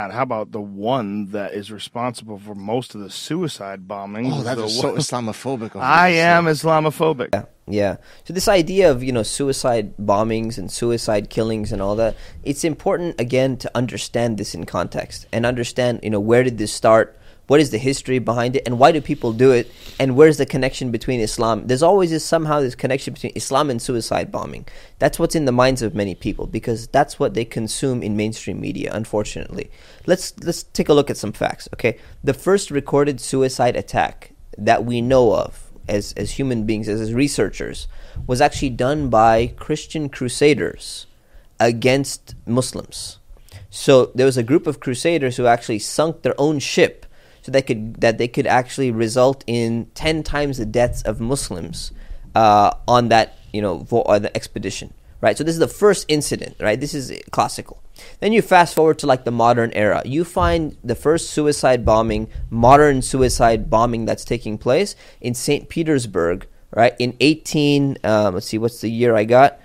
How about the one that is responsible for most of the suicide bombings? Oh, that is so Islamophobic. I am Islamophobic. Yeah. So this idea of, suicide bombings and suicide killings and all that, it's important, again, to understand this in context and understand, where did this start? What is the history behind it? And why do people do it? And where's the connection between Islam? There's always this connection between Islam and suicide bombing. That's what's in the minds of many people because that's what they consume in mainstream media, unfortunately. Let's take a look at some facts, okay? The first recorded suicide attack that we know of as human beings, as researchers, was actually done by Christian crusaders against Muslims. So there was a group of crusaders who actually sunk their own ship so that they could actually result in 10 times the deaths of Muslims on that the expedition, right? So this is the first incident, right? This is classical. Then you fast forward to the modern era. You find the first modern suicide bombing that's taking place in St. Petersburg, right? In let's see, what's the year I got?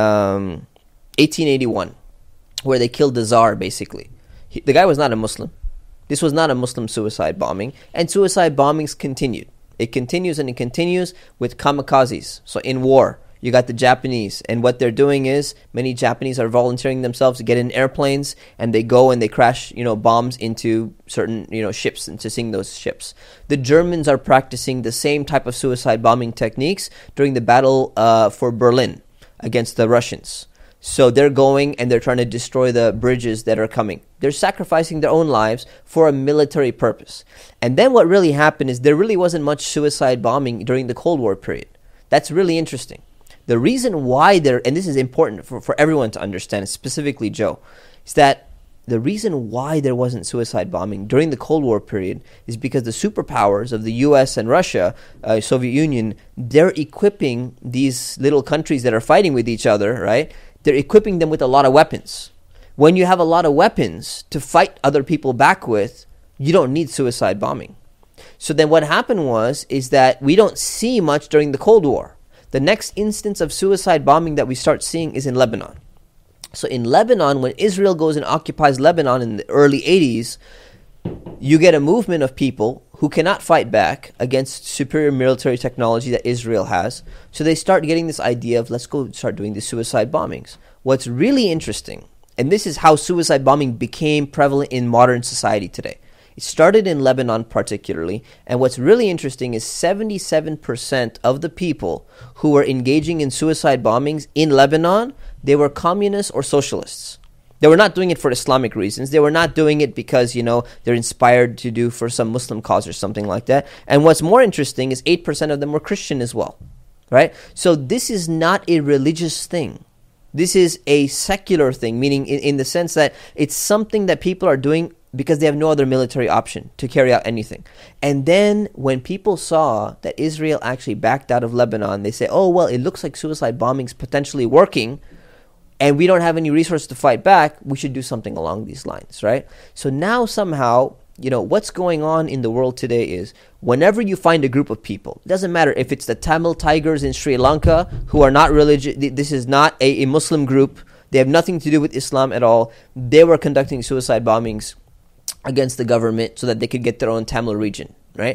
1881, where they killed the Tsar, basically. The guy was not a Muslim. This was not a Muslim suicide bombing, and suicide bombings continued. It continues and it continues with kamikazes. So in war, you got the Japanese, and what they're doing is many Japanese are volunteering themselves to get in airplanes, and they go and they crash, bombs into certain, ships and to sink those ships. The Germans are practicing the same type of suicide bombing techniques during the battle for Berlin against the Russians. So they're going and they're trying to destroy the bridges that are coming. They're sacrificing their own lives for a military purpose. And then what really happened is there really wasn't much suicide bombing during the Cold War period. That's really interesting. The reason why and this is important for everyone to understand, specifically Joe, is that the reason why there wasn't suicide bombing during the Cold War period is because the superpowers of the US and Russia, Soviet Union, they're equipping these little countries that are fighting with each other, right? They're equipping them with a lot of weapons. When you have a lot of weapons to fight other people back with, you don't need suicide bombing. So then what happened is that we don't see much during the Cold War. The next instance of suicide bombing that we start seeing is in Lebanon. So in Lebanon, when Israel goes and occupies Lebanon in the early 80s, you get a movement of people who cannot fight back against superior military technology that Israel has. So they start getting this idea of let's go start doing the suicide bombings. What's really interesting, and this is how suicide bombing became prevalent in modern society today. It started in Lebanon particularly, and what's really interesting is 77% of the people who were engaging in suicide bombings in Lebanon, they were communists or socialists. They were not doing it for Islamic reasons. They were not doing it because, they're inspired to do for some Muslim cause or something like that. And what's more interesting is 8% of them were Christian as well, right? So this is not a religious thing. This is a secular thing, meaning in the sense that it's something that people are doing because they have no other military option to carry out anything. And then when people saw that Israel actually backed out of Lebanon, they say, oh, well, it looks like suicide bombing is potentially working, and we don't have any resources to fight back, we should do something along these lines, right? So now somehow, what's going on in the world today is whenever you find a group of people, it doesn't matter if it's the Tamil Tigers in Sri Lanka who are not religious, this is not a Muslim group, they have nothing to do with Islam at all, they were conducting suicide bombings against the government so that they could get their own Tamil region, right?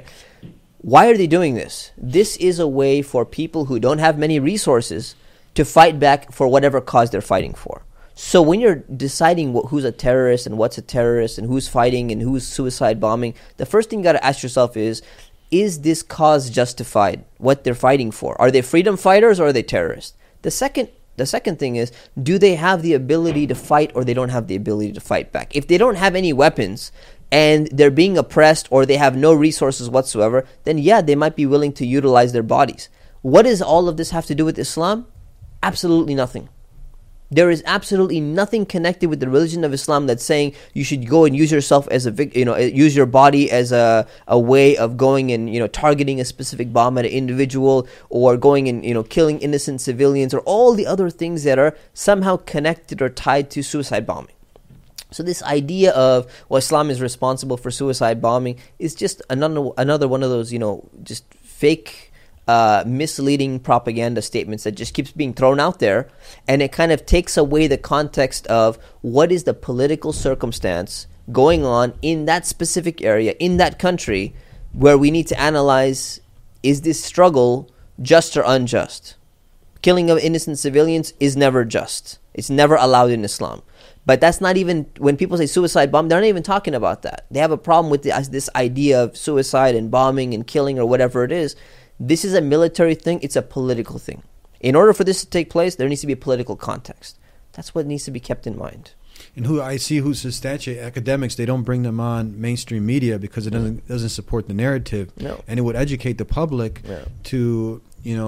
Why are they doing this? This is a way for people who don't have many resources to fight back for whatever cause they're fighting for. So when you're deciding who's a terrorist and what's a terrorist and who's fighting and who's suicide bombing, the first thing you got to ask yourself is this cause justified, what they're fighting for? Are they freedom fighters or are they terrorists? The second thing is, do they have the ability to fight or they don't have the ability to fight back? If they don't have any weapons and they're being oppressed or they have no resources whatsoever, then yeah, they might be willing to utilize their bodies. What does all of this have to do with Islam? Absolutely nothing. There is absolutely nothing connected with the religion of Islam that's saying you should go and use yourself as use your body as a way of going and targeting a specific bomb at an individual, or going and killing innocent civilians, or all the other things that are somehow connected or tied to suicide bombing. So this idea of Islam is responsible for suicide bombing is just another one of those just fake misleading propaganda statements that just keeps being thrown out there, and it kind of takes away the context of what is the political circumstance going on in that specific area, in that country, where we need to analyze, is this struggle just or unjust? Killing of innocent civilians is never just. It's never allowed in Islam. But that's not even, when people say suicide bomb, they're not even talking about that. They have a problem with this idea of suicide and bombing and killing or whatever it is. This is a military thing. It's a political thing. In order for this to take place, there needs to be a political context. That's what needs to be kept in mind. And who substantiate academics, they don't bring them on mainstream media because it doesn't support the narrative. No. And it would educate the public to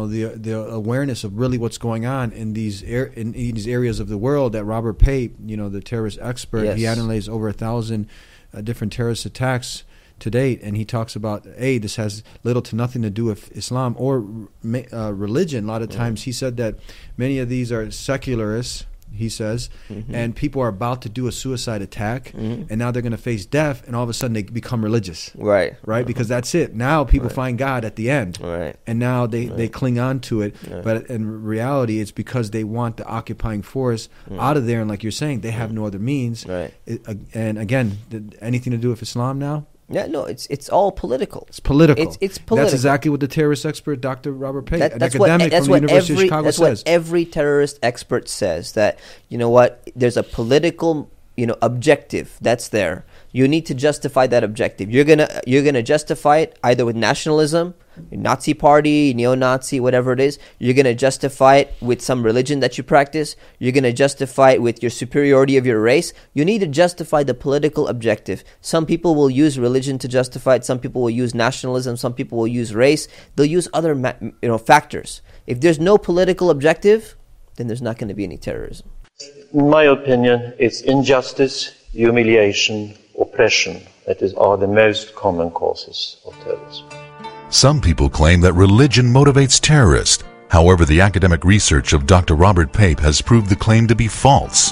the awareness of really what's going on in these areas of the world that Robert Pape, the terrorist expert, he analyzed over 1,000 different terrorist attacks to date, and he talks about this has little to nothing to do with Islam or religion. A lot of times he said that many of these are secularists, he says, and people are about to do a suicide attack, and now they're going to face death, and all of a sudden they become religious. Right? Because that's it. Now people find God at the end. And now they cling on to it. But in reality, it's because they want the occupying force out of there, and like you're saying, they have no other means. And again, anything to do with Islam now? Yeah, no, it's all political. It's political. It's political. That's exactly what the terrorist expert, Dr. Robert Pape, an that's academic from the University of Chicago, says. That's what every terrorist expert says, that, there's a political, objective that's there. You need to justify that objective. You're gonna justify it either with nationalism, Nazi party, neo-Nazi, whatever it is. You're going to justify it with some religion that you practice. You're going to justify it with your superiority of your race. You need to justify the political objective. Some people will use religion to justify it. Some people will use nationalism. Some people will use race. They'll use other factors. If there's no political objective, then there's not going to be any terrorism. In my opinion, it's injustice, humiliation, oppression that are the most common causes of terrorism. Some people claim that religion motivates terrorists. However, the academic research of Dr. Robert Pape has proved the claim to be false.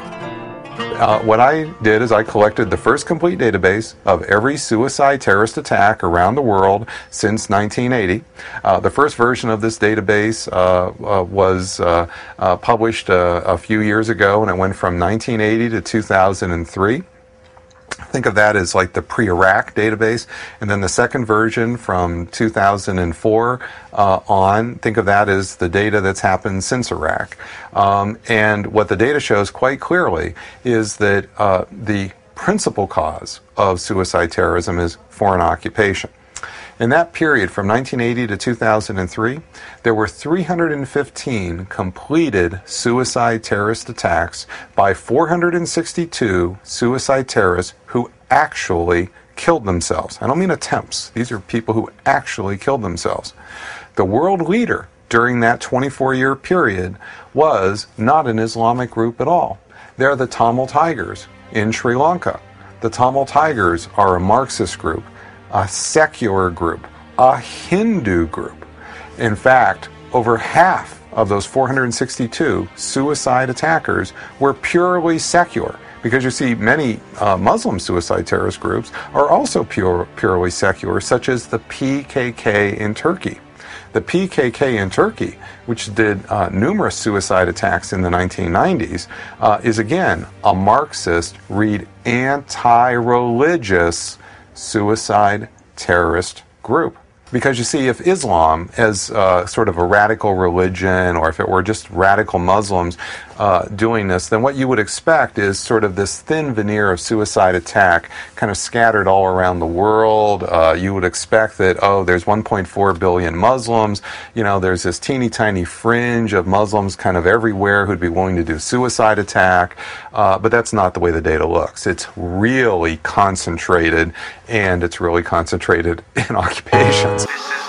What I did is I collected the first complete database of every suicide terrorist attack around the world since 1980. The first version of this database was published a few years ago, and it went from 1980 to 2003. Think of that as like the pre-Iraq database. And then the second version from 2004 on, think of that as the data that's happened since Iraq. And what the data shows quite clearly is that the principal cause of suicide terrorism is foreign occupation. In that period, from 1980 to 2003, there were 315 completed suicide terrorist attacks by 462 suicide terrorists who actually killed themselves. I don't mean attempts. These are people who actually killed themselves. The world leader during that 24-year period was not an Islamic group at all. They're the Tamil Tigers in Sri Lanka. The Tamil Tigers are a Marxist group, a secular group, a Hindu group. In fact, over half of those 462 suicide attackers were purely secular. Because you see, many Muslim suicide terrorist groups are also purely secular, such as the PKK in Turkey. The PKK in Turkey, which did numerous suicide attacks in the 1990s, is again a Marxist, read anti-religious suicide terrorist group. Because you see, if Islam, as sort of a radical religion, or if it were just radical Muslims doing this, then what you would expect is sort of this thin veneer of suicide attack kind of scattered all around the world. You would expect that, there's 1.4 billion Muslims, there's this teeny tiny fringe of Muslims kind of everywhere who'd be willing to do suicide attack, but that's not the way the data looks. It's really concentrated, and it's really concentrated in occupations.